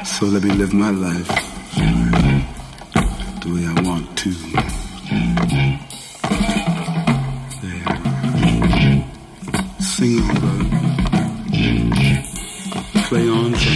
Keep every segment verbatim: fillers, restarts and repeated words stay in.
So let me live my life the way I want to. There. Sing on, brother. Play on, son.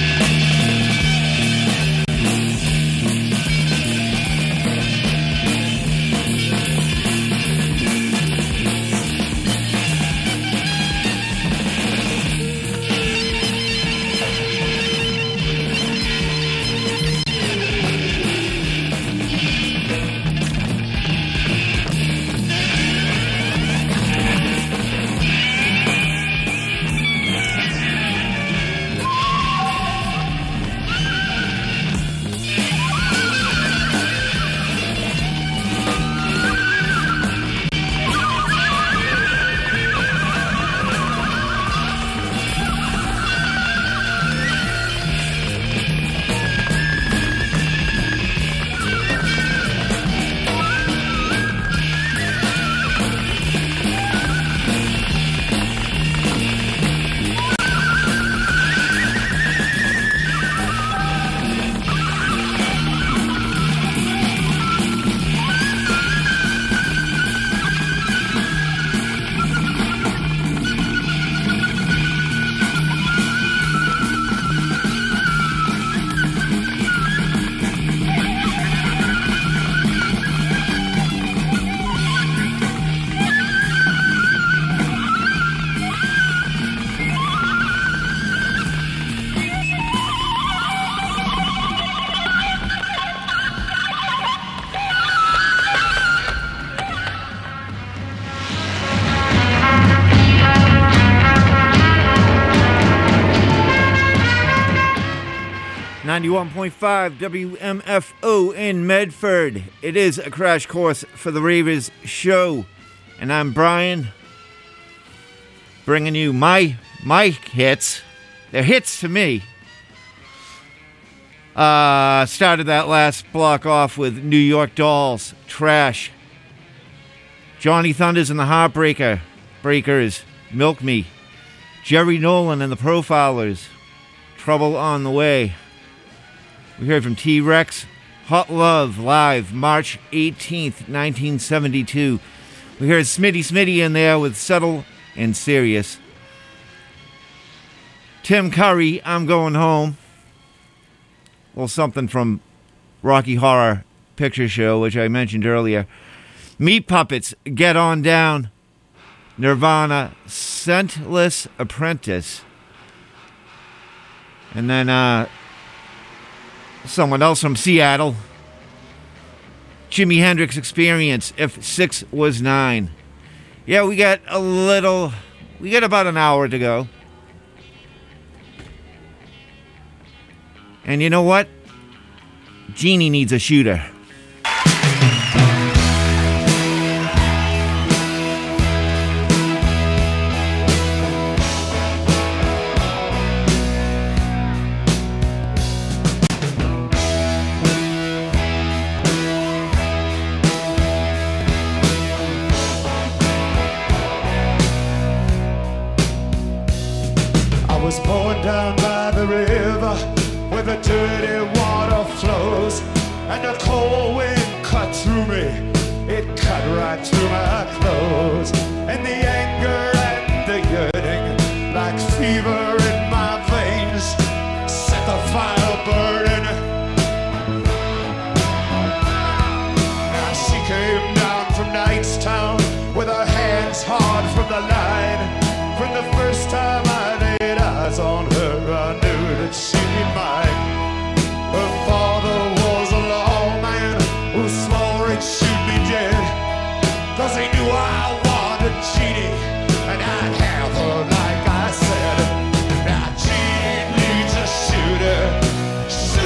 ninety-one point five W M F O in Medford. It is a crash course for the Ravers show. And I'm Brian, bringing you my my hits. They're hits to me. Uh, started that last block off with New York Dolls, Trash. Johnny Thunders and the Heartbreaker, Breakers, Milk Me. Jerry Nolan and the Profilers, Trouble on the Way. We heard from T-Rex, Hot Love, live March eighteenth, nineteen seventy-two. We heard Smitty Smitty in there with Subtle and Serious. Tim Curry, I'm Going Home. A little something from Rocky Horror Picture Show, which I mentioned earlier. Meat Puppets, Get On Down. Nirvana, Scentless Apprentice. And then, uh... someone else from Seattle. Jimi Hendrix Experience, If Six Was Nine. Yeah, we got a little... We got about an hour to go. And you know what? Jeannie needs a shooter. She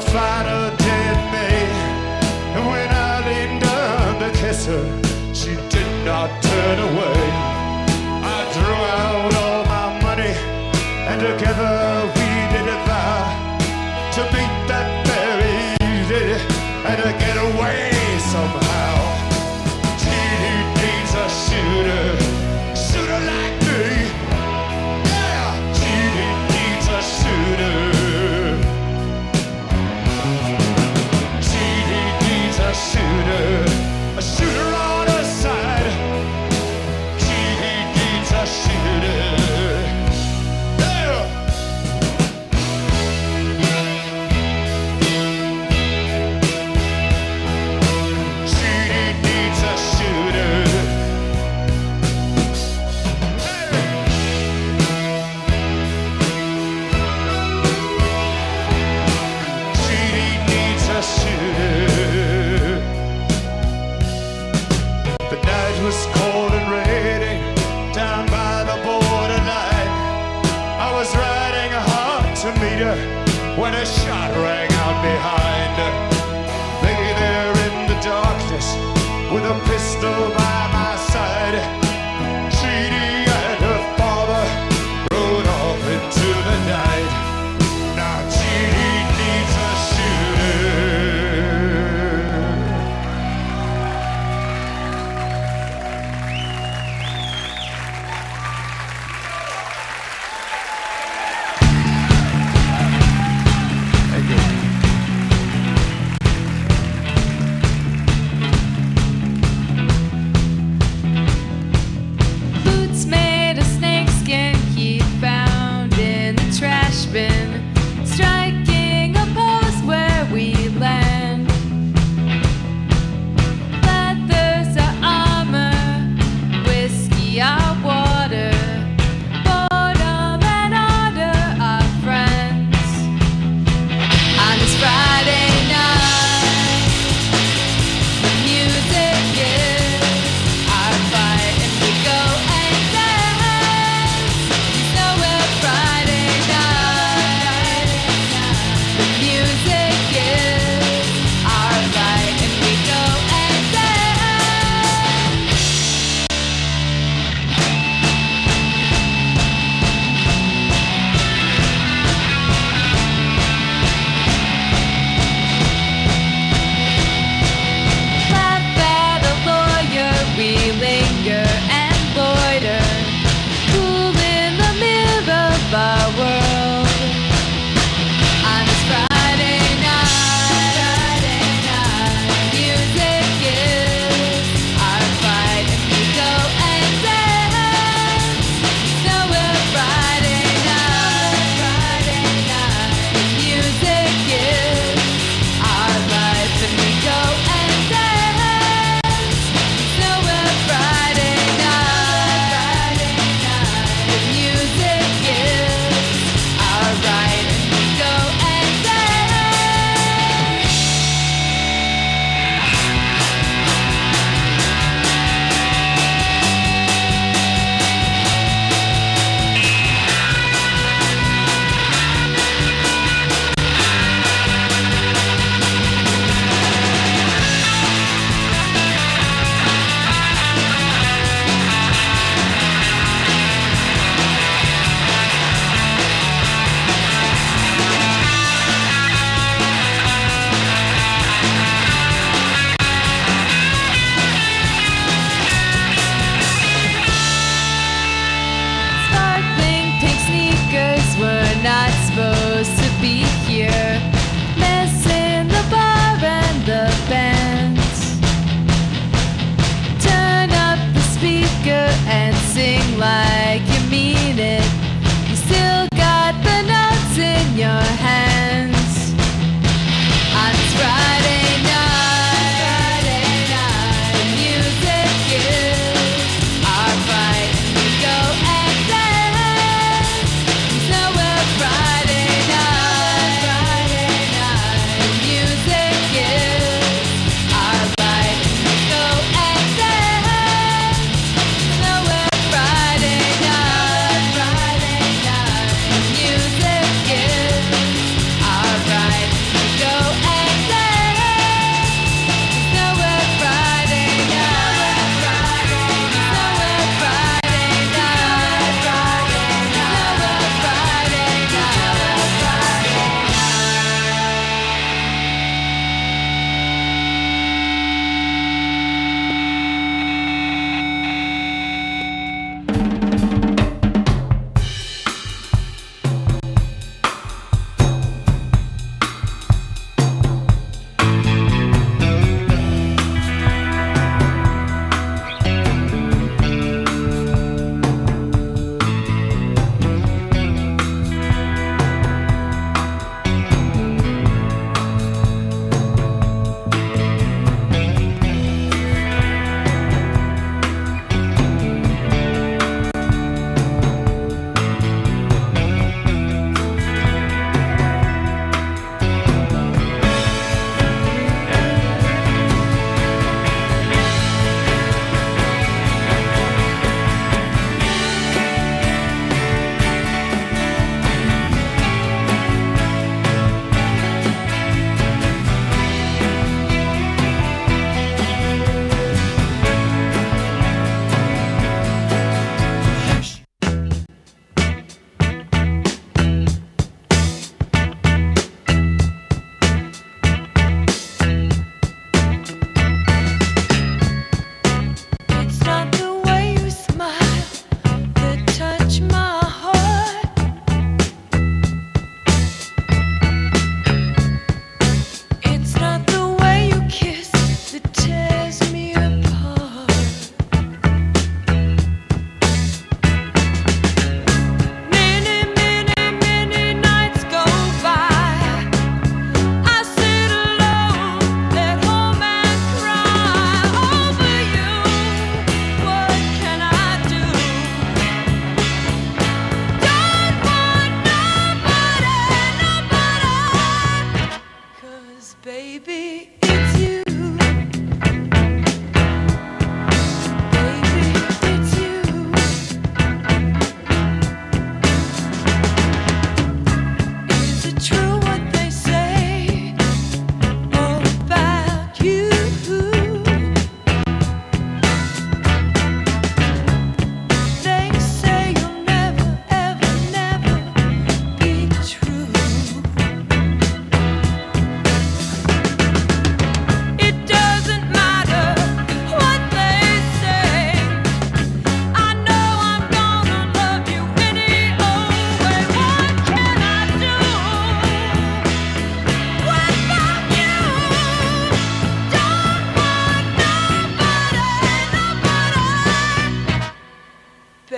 find her dead May. And when I leaned down to kiss her, she did not turn away. I drew out all my money, and together we did a vow to meet that very evening and to get away somehow. She needs a shooter, shooter like me. Yeah, she needs a shooter. She needs a shooter, a shooter on her side. She needs a shooter. Was cold and rainy down by the borderline. I was riding hard to meet her when a shot rang out behind. Lay there in the darkness with a pistol by my side. Chidi and her father rode off into the night. Now Chidi needs a shooter.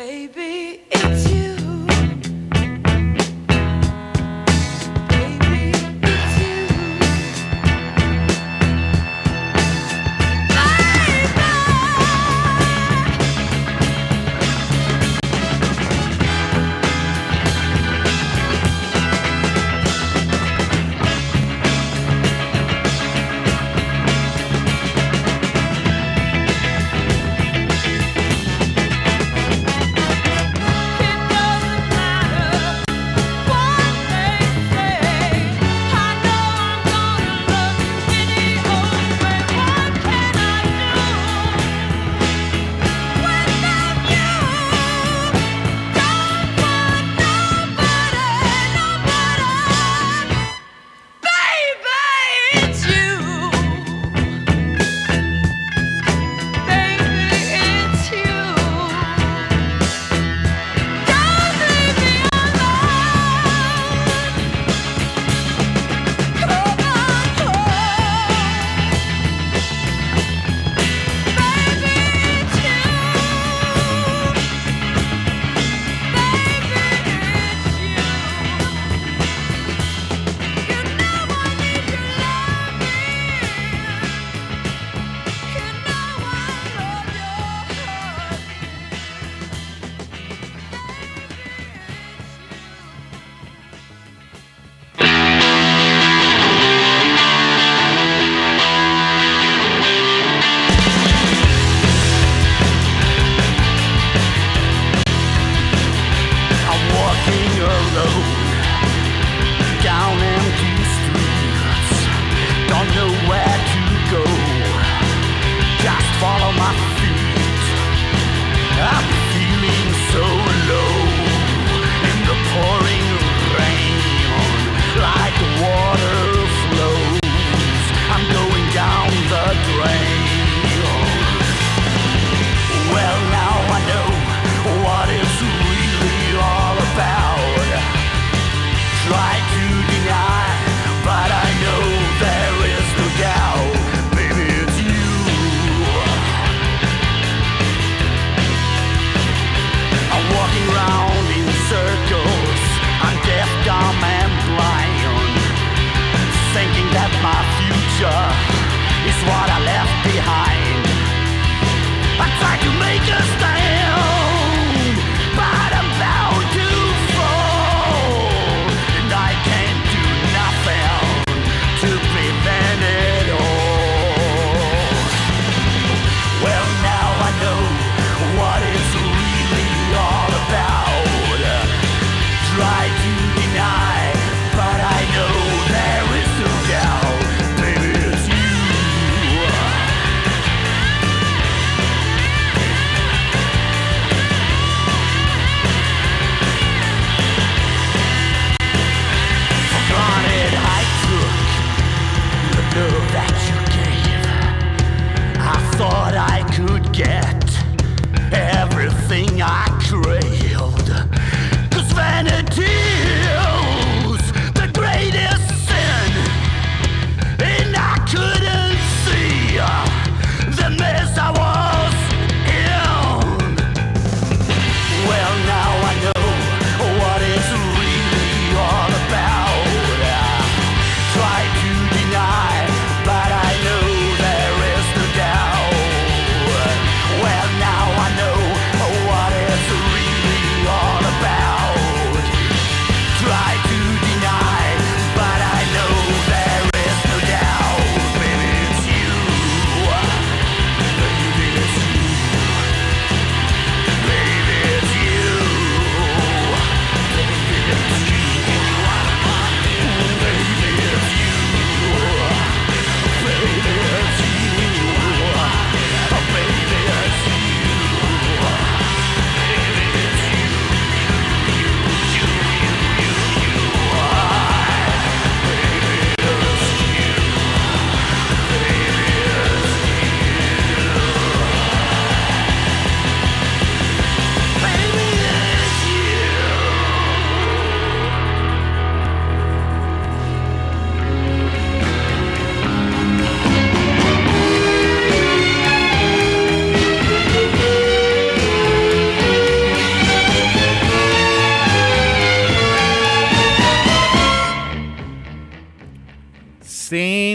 Baby, it's you. Baby, it's you.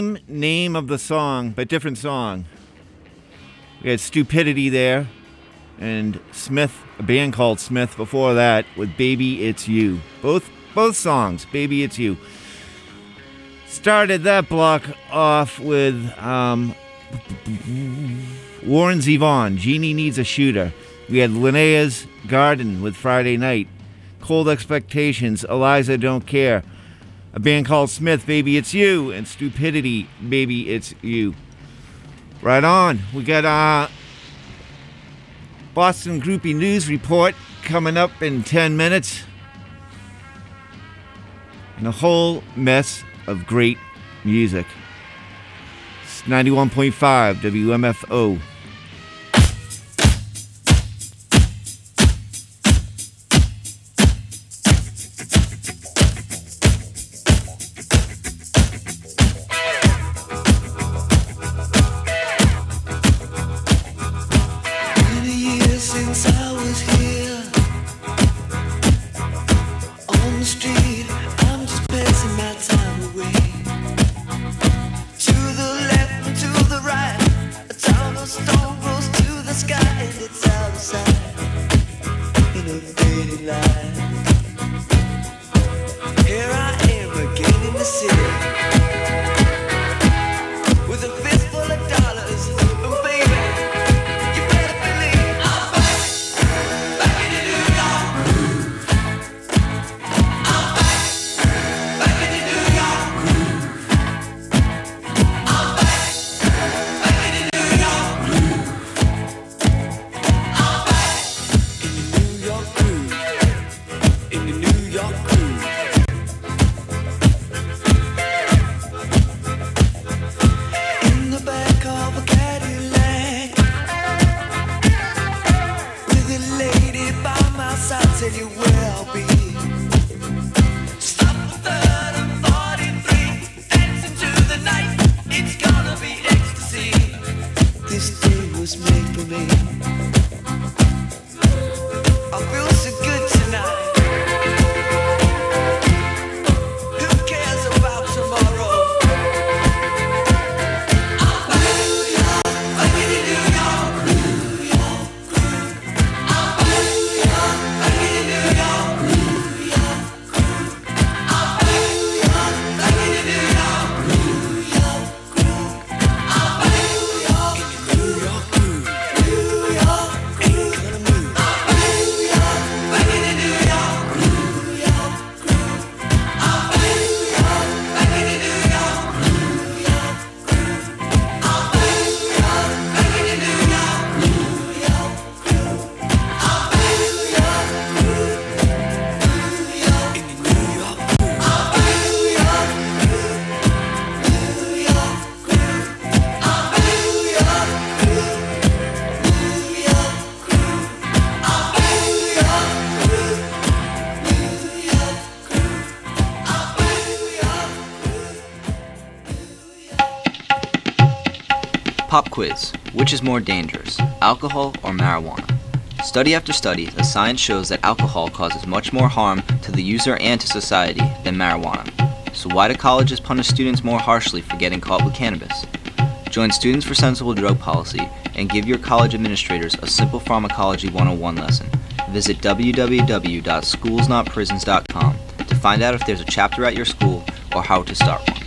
Same name of the song, but different song. We had Stupidity there, and Smith, a band called Smith before that, with Baby It's You. Both both songs, Baby It's You. Started that block off with um, Warren Zevon, Jeannie Needs a Shooter. We had Linnea's Garden with Friday Night. Cold Expectations, Eliza Don't Care. A band called Smith, Baby It's You. And Stupidity, Baby It's You. Right on. We got uh, Boston Groupie News Report coming up in ten minutes. And a whole mess of great music. It's ninety-one point five W M F O. Pop quiz. Which is more dangerous, alcohol or marijuana? Study after study, the science shows that alcohol causes much more harm to the user and to society than marijuana. So why do colleges punish students more harshly for getting caught with cannabis? Join Students for Sensible Drug Policy and give your college administrators a simple pharmacology one oh one lesson. Visit w w w dot schools not prisons dot com to find out if there's a chapter at your school or how to start one.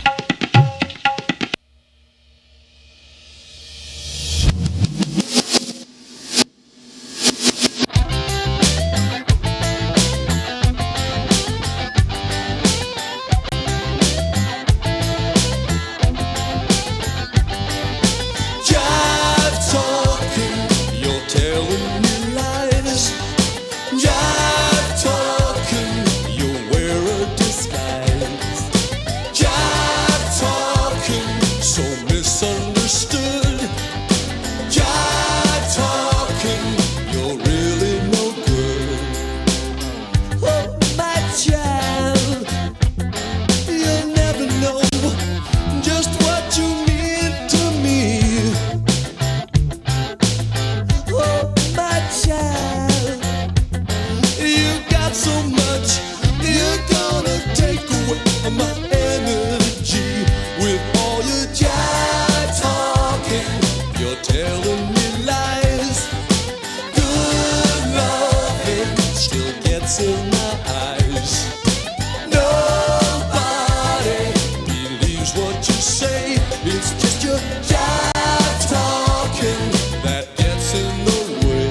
My energy with all your gets in my eyes. Nobody believes what you say. It's just your jive talking that gets in the way.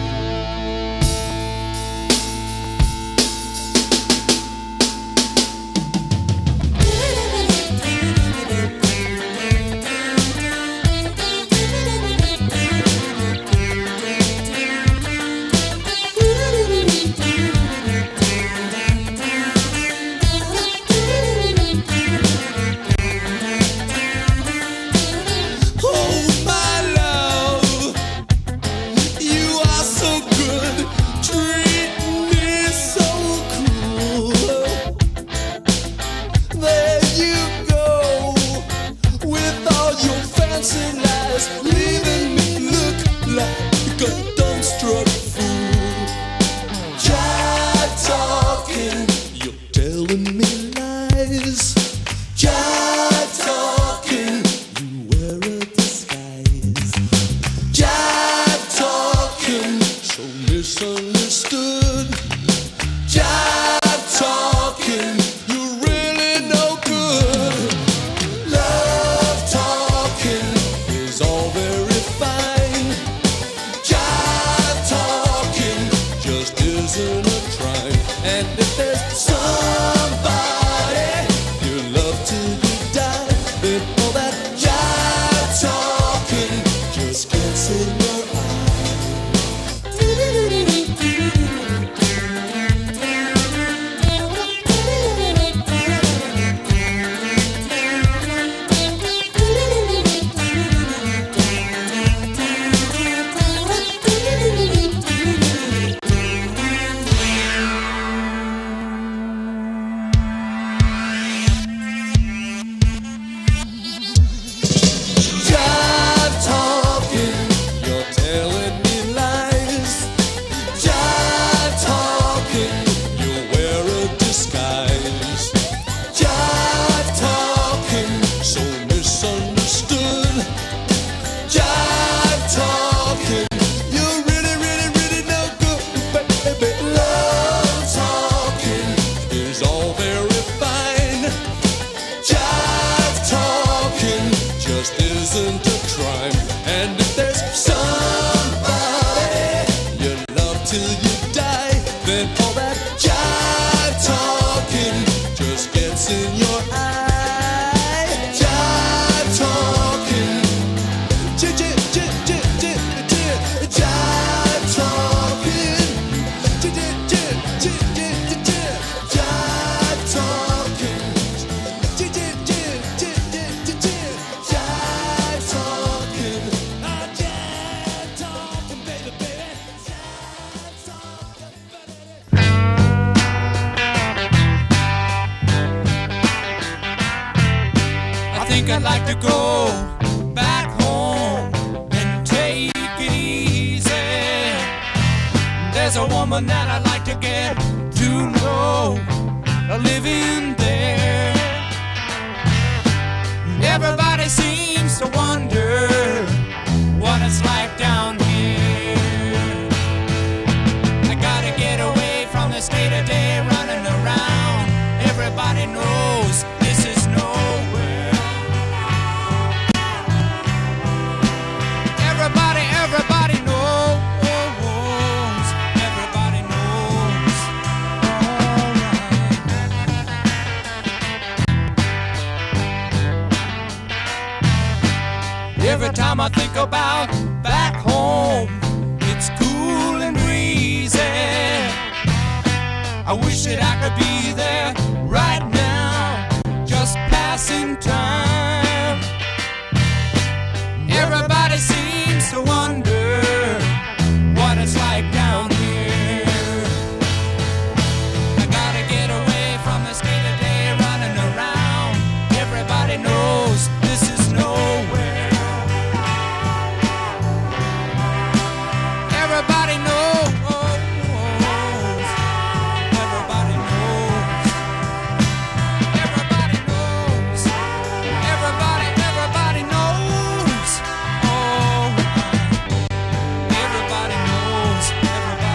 Every time I think about back home, it's cool and breezy. I wish that I could be there right now, just passing time. Everybody seems to wonder what it's like down here. I gotta get away from this day-to-day running around. Everybody knows this is nowhere. Everybody knows. Everybody knows. Everybody knows. Everybody, everybody knows. Oh, everybody knows. Everybody.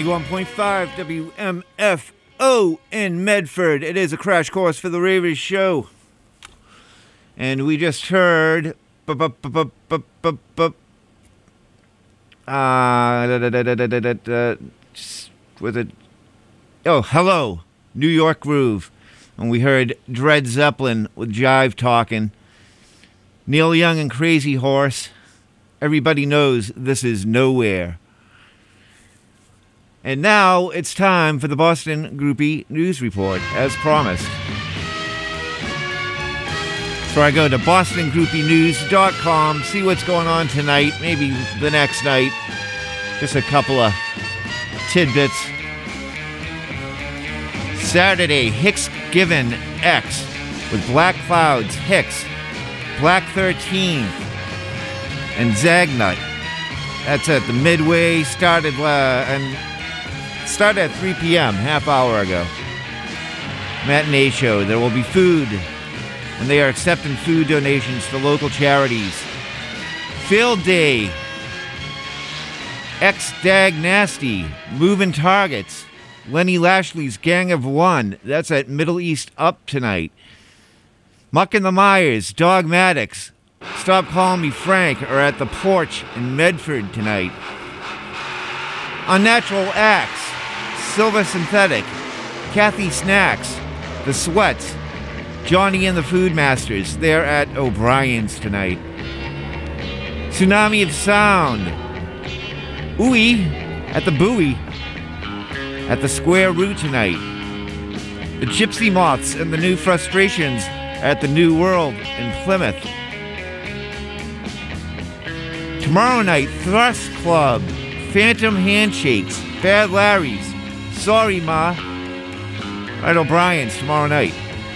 ninety-one point five W M F O in Medford. It is a crash course for the Ravers show. And we just heard... Uh, with it... Oh, Hello, New York Groove. And we heard Dred Zeppelin with Jive Talkin'. Neil Young and Crazy Horse. Everybody knows this is Nowhere. And now it's time for the Boston Groupie News Report, as promised. So I go to boston groupie news dot com, see what's going on tonight, maybe the next night. Just a couple of tidbits. Saturday, Hicks Given X with Black Clouds, Hicks, Black thirteenth, and Zagnut. That's at the Midway. Started uh, and started at three p.m. half hour ago. Matinee show. There will be food, and they are accepting food donations for local charities. Field Day. X-Dag Nasty. Moving Targets. Lenny Lashley's Gang of One. That's at Middle East Up tonight. Muck and the Myers. Dogmatics. Stop Calling Me Frank are at the Porch in Medford tonight. Unnatural Acts. Silver Synthetic. Kathy Snacks. The Sweats. Johnny and the Food Masters. They're at O'Brien's tonight. Tsunami of Sound. Ooey at the Bowie. At the Square Root tonight. The Gypsy Moths and the New Frustrations at the New World in Plymouth. Tomorrow night, Thrust Club, Phantom Handshakes, Bad Larry's, Sorry Ma, at O'Brien's tomorrow night.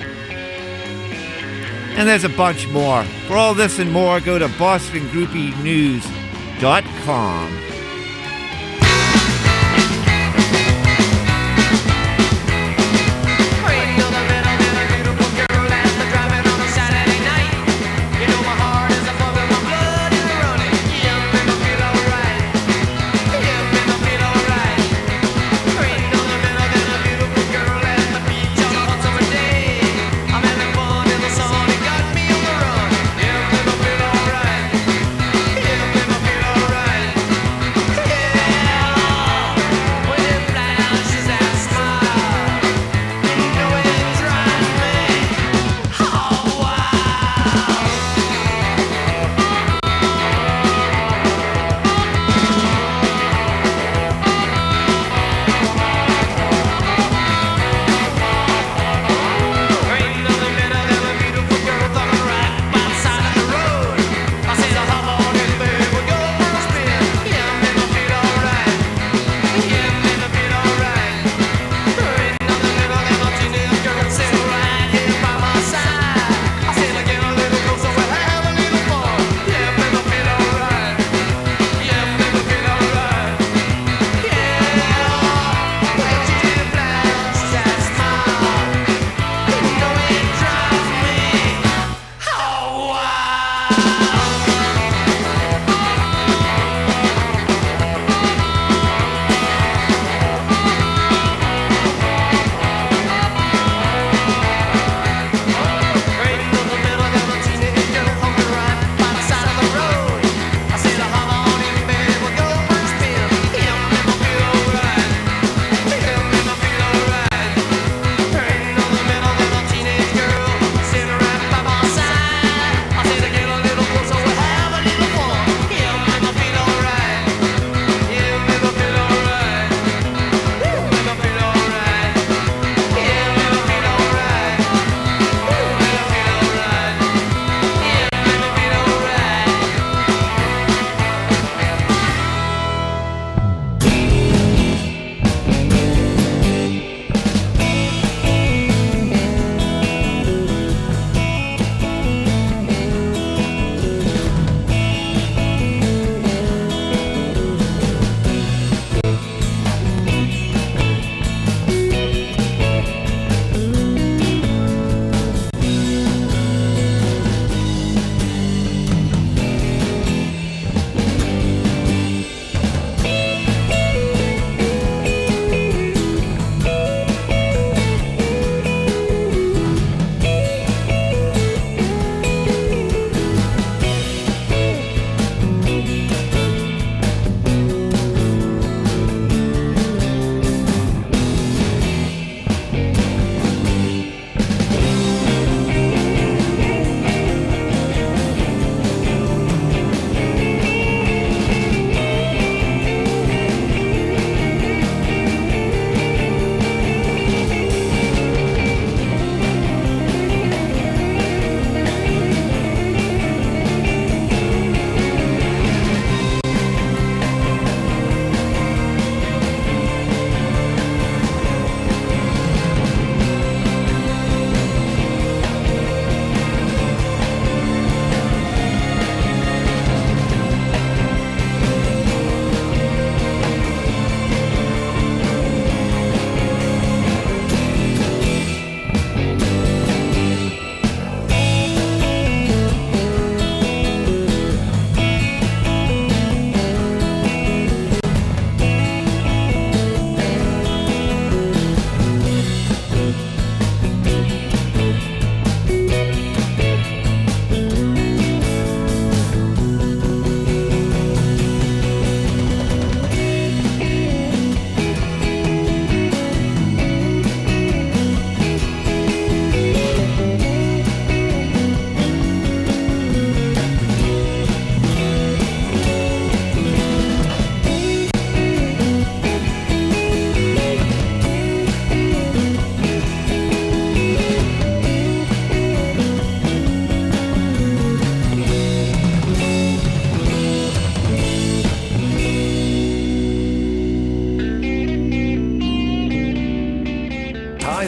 And there's a bunch more. For all this and more, go to boston groupie news dot com.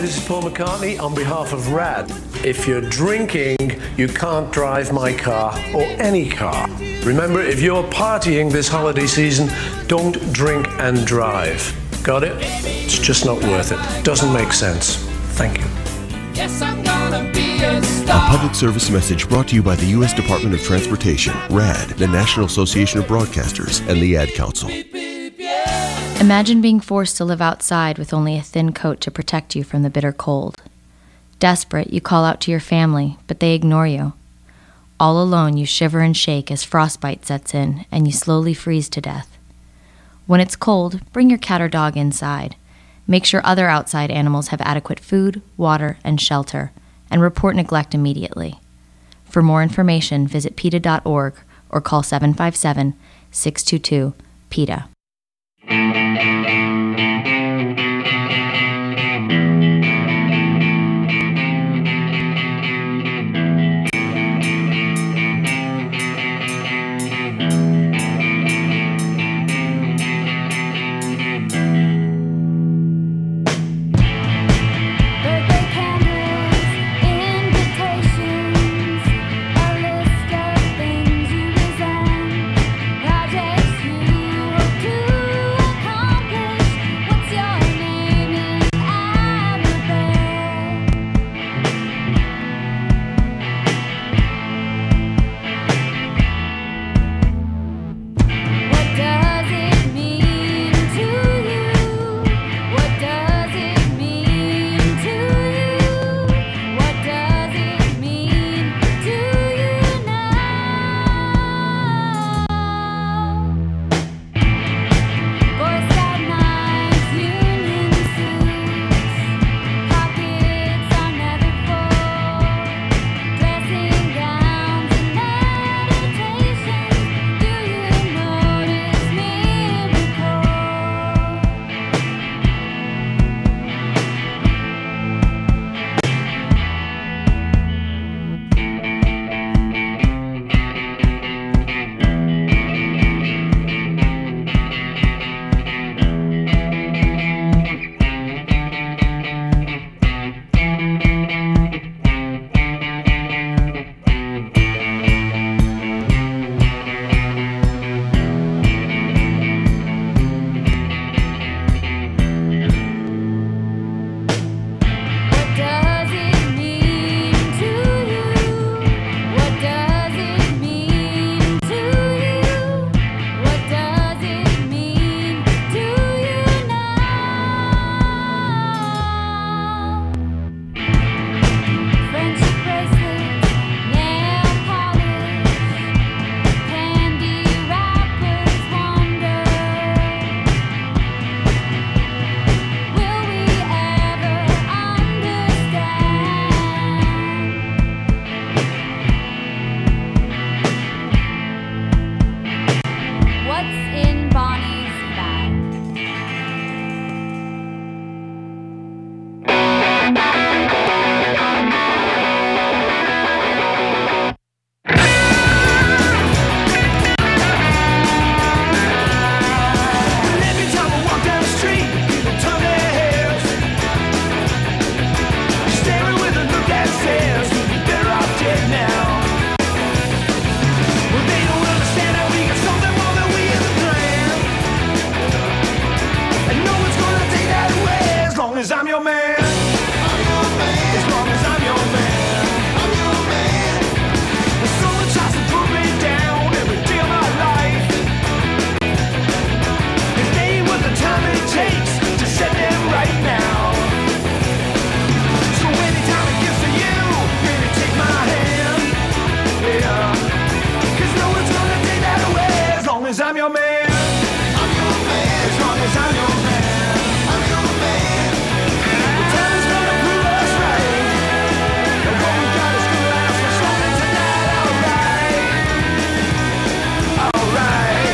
this is Paul McCartney on behalf of RAD. If you're drinking, you can't drive my car or any car. Remember, if you're partying this holiday season, don't drink and drive. Got it? It's just not worth it. Doesn't make sense. Thank you. Yes, I'm gonna be a A star. public service message brought to you by the U S Department of Transportation, RAD, the National Association of Broadcasters, and the Ad Council. Imagine being forced to live outside with only a thin coat to protect you from the bitter cold. Desperate, you call out to your family, but they ignore you. All alone, you shiver and shake as frostbite sets in, and you slowly freeze to death. When it's cold, bring your cat or dog inside. Make sure other outside animals have adequate food, water, and shelter, and report neglect immediately. For more information, visit PETA dot org or call seven five seven, six two two, PETA. Birthday candles, invitations, a list of things you resent, projects you hope to accomplish. What's your name in alphabet? What does it mean to you? What does it mean to you? What does it mean to you now? Boy Scout knives, Union suits, pockets are never full, dressing gowns and meditations. Do you notice miracles? What does it mean to you? What does it mean to you? What does it mean to you now? Friendship bracelets, nail polish, candy wrappers wonder. Will we ever understand? What's in Bonnie's bag? Every time I walk down the street, people turn their heads, staring with a look that says, "You're better off dead now." Well, they don't understand that we got something more than we ever planned, and no one's gonna take that away as long as I'm your man. As long as I'm your man. When someone tries to put me down every day of my life, it ain't worth the time it takes to set them right now. So anytime it gets to you, baby, take my hand. Yeah. 'Cause no one's gonna take that away as long as I'm your man. I'm your man. As long as I'm your man. I'm your man. The time is gonna prove us right. And what we got is gonna last much longer tonight. Alright. Alright.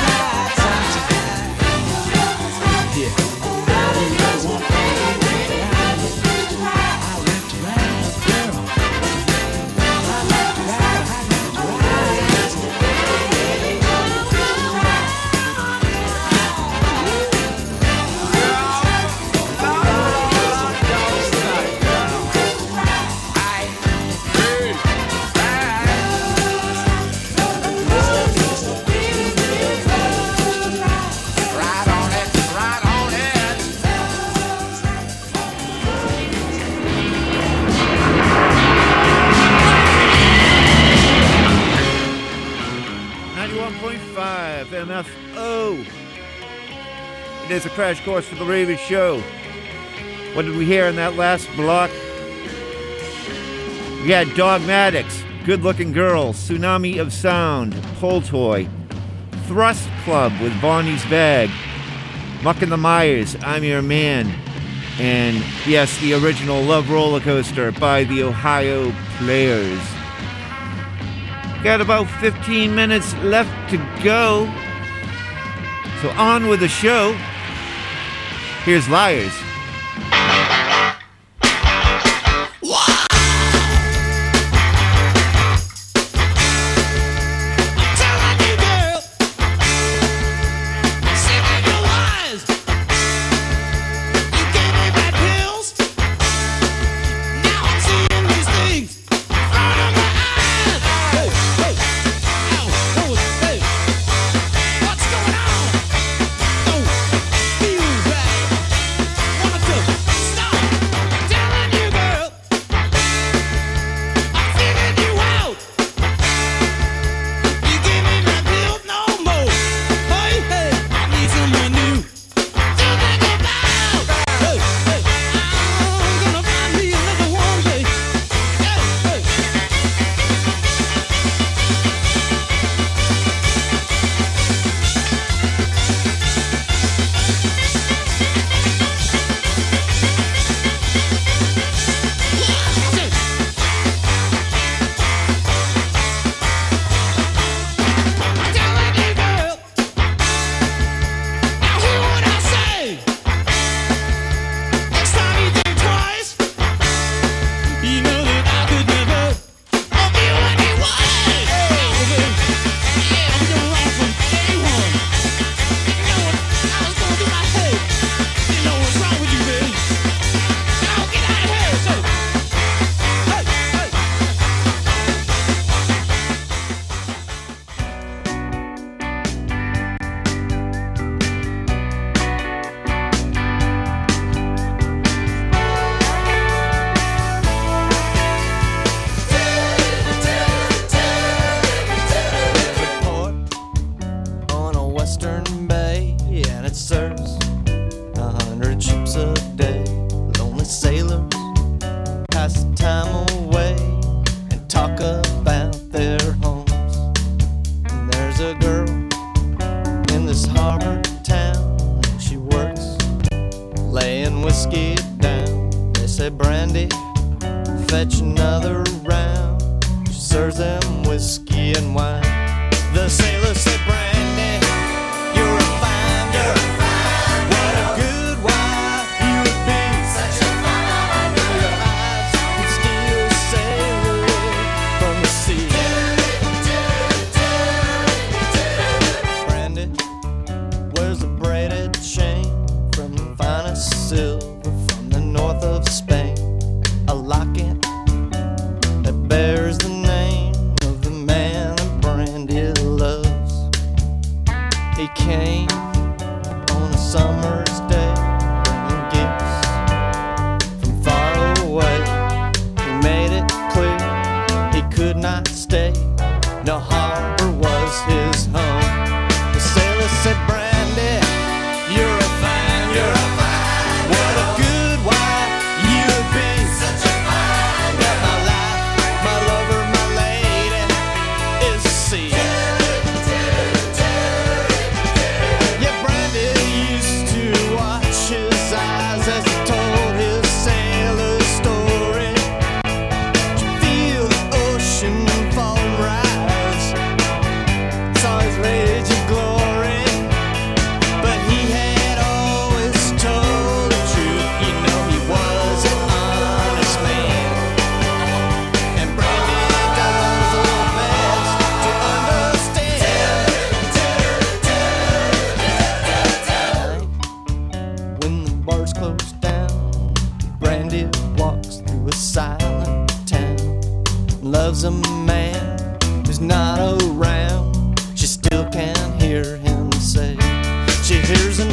M F O. It is a crash course for the Raven Show. What did we hear in that last block? We had Dogmatics, Good Looking Girls, Tsunami of Sound, Pull Toy, Thrust Club with Bonnie's Bag, Muck and the Myers, I'm Your Man, and yes, the original Love Roller Coaster by the Ohio Players. Got about fifteen minutes left to go. So on with the show. Here's Liars. Fall rise.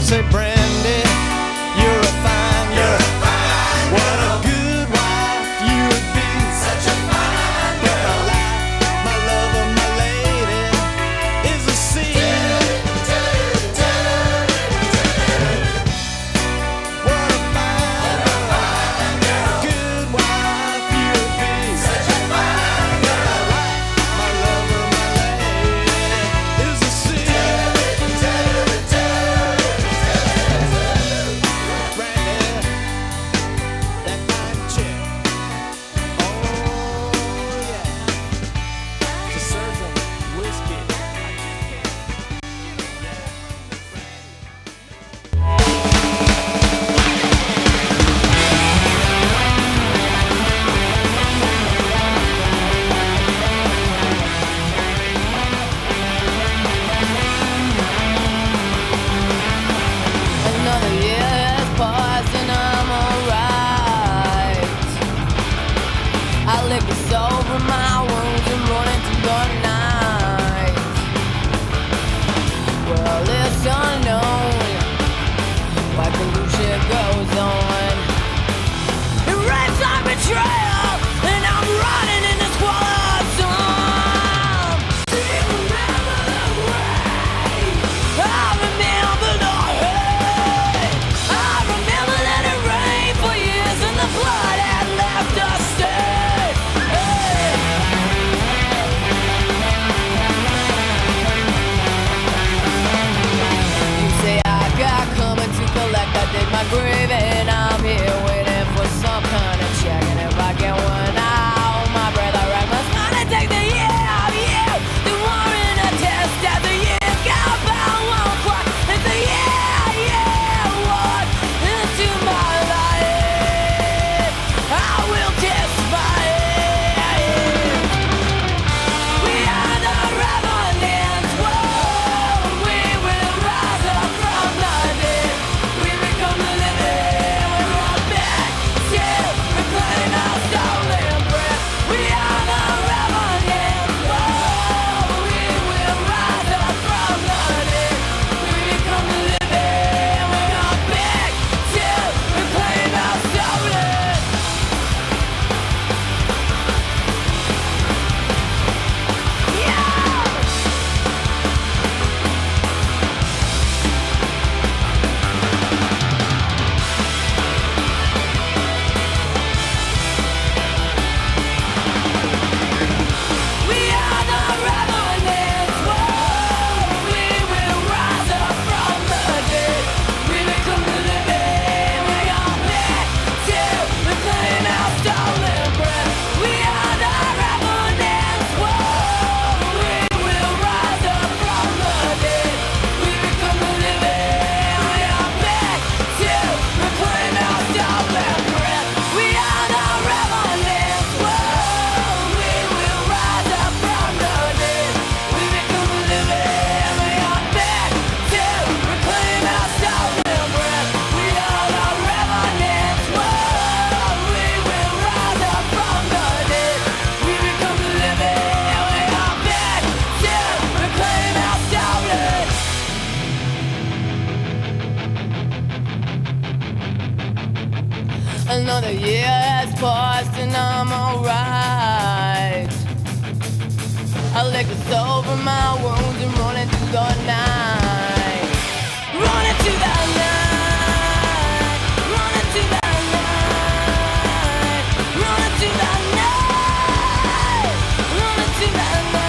say, Brandy, you're a fine girl. What a good wife you would be. Such a fine girl. My life, my lover, my lady is a sin. What a fine, good wife you would be. Such a fine girl. My lover, my lady is a sin. Another year has passed and I'm alright. I lick the soul from my wounds and run into the night. Well, it's unknown why pollution goes on. It rains like betrayal and I'm running in this squalor zone. Do you remember the rain? I remember the hate. I remember that it rained for years and the blood had left a stain. Hey. You say I got coming to collect, I did my grave and I'm here waiting for some kind of check. And if I get one, I'll hold my breath. I write my spine and take the year of you. The warrant a test at the year got about one o'clock. It's the year, yeah, what into my life. I will testify it. We are the revenants. Whoa, we will rise up from the dead. We become the living. We run back to reclaim our stolen breath. We are the revenants. Whoa, we will rise up from the dead. We become the living. We run back to reclaim our stolen. Yeah. We are the revenants. Whoa, we will rise up from the dead. We become the living. We are back to reclaim our stolen breath. We are the revenants. Whoa, we will rise up from the dead. We become the living. We are back to reclaim our stolen breath. We are the revenants. Whoa, we will rise up from the dead. We become the living. We are back to reclaim our stolen breath. We are the revenants. Whoa, we will rise up from the dead. We become the living. We are back to reclaim our stolen. Another year has passed and I'm alright. I lick the soul from my wounds and run into the night. Run into the night. Run into the night. Run into the night. Run into the night.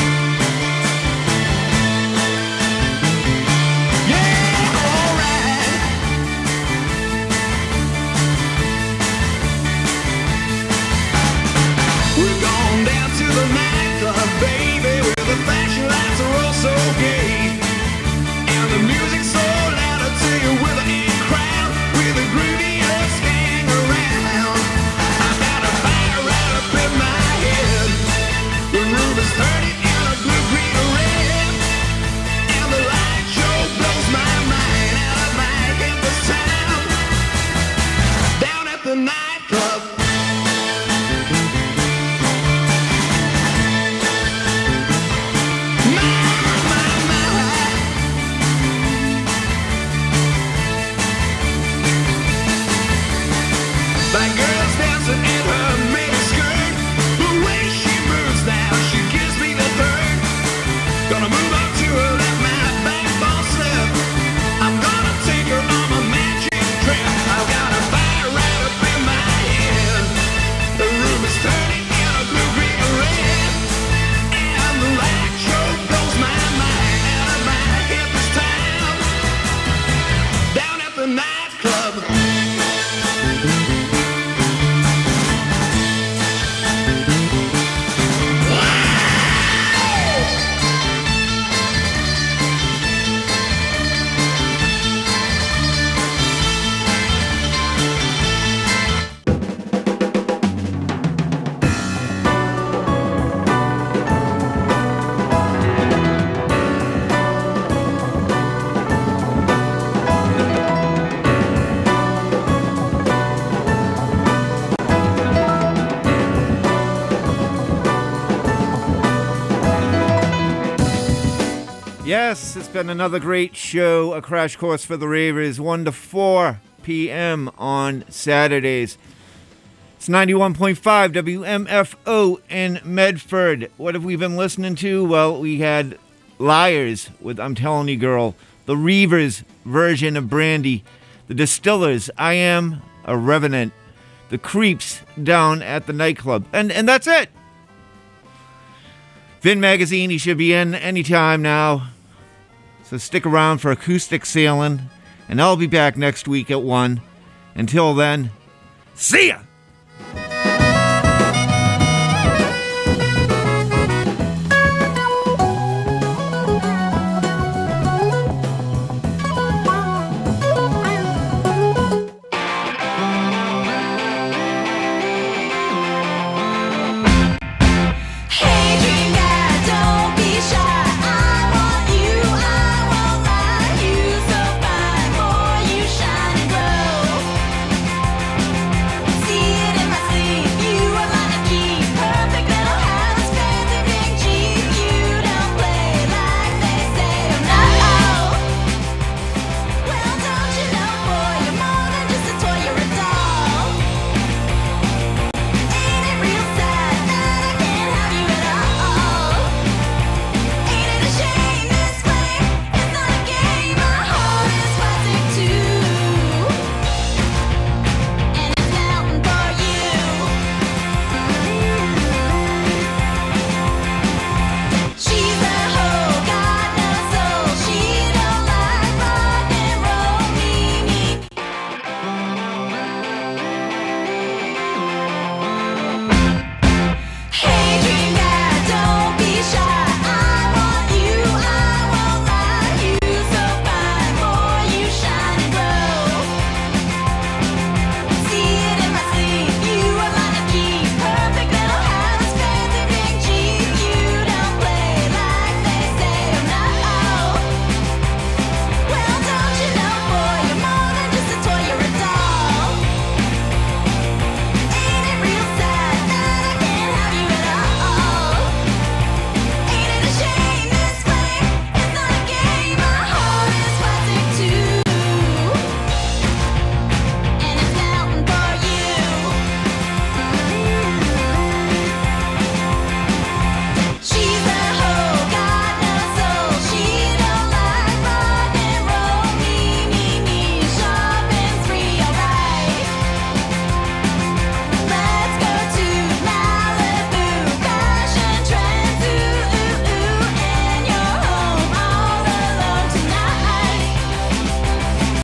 Yeah, alright. the nightclub. Yes, it's been another great show, a crash course for the ravers, one to four p.m. on Saturdays. It's ninety-one point five W M F O in Medford. What have we been listening to? Well, we had Liars with I'm Telling You Girl, the Reavers version of Brandy, the Distillers, I Am a Revenant, the Creeps down at the nightclub, and, and that's it. Vin Magazine, he should be in anytime now. So stick around for Acoustic Sailing, and I'll be back next week at one. Until then, see ya!